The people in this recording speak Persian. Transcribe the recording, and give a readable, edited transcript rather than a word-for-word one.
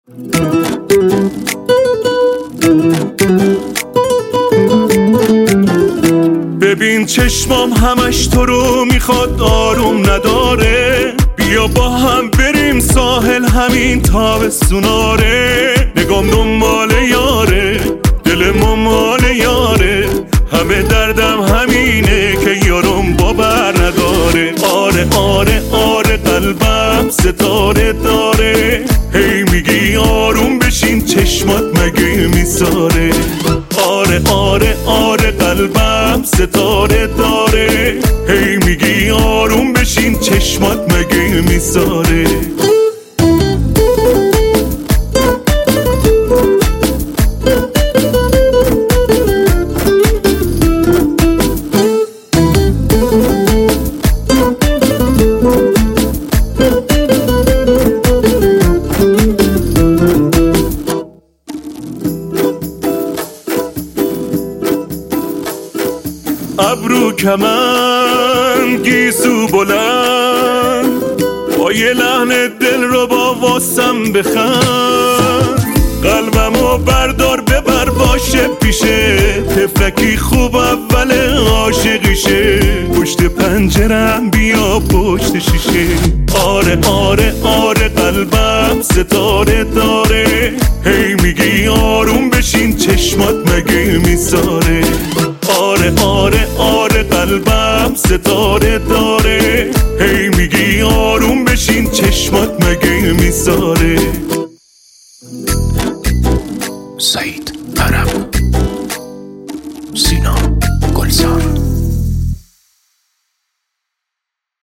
ببین چشمام همش تو رو میخواد، آروم نداره. بیا با هم بریم ساحل همین تابستوناره. نگام دنبال یاره، دل ما مال یاره. همه دردم همینه که یارم باور نداره. آره آره آره قلبم ستاره داره. هی میگی آروم بشین چشمات مگه میساره. آره آره آره قلبم ستاره داره. هی میگی آروم بشین چشمات مگه میساره. ابرو کمن گیسو بلند، با یه لحن دل رو با واسم بخند. قلبمو بردار ببر باشه پیشه، تفلکی خوب اول عاشقیشه. پشت پنجرم بیا پشت شیشه. آره آره آره قلبم ستاره داره. هی میگی آروم بشین چشمات مگه میساره. آره آره آره قلبم ستاره داره. هی میگی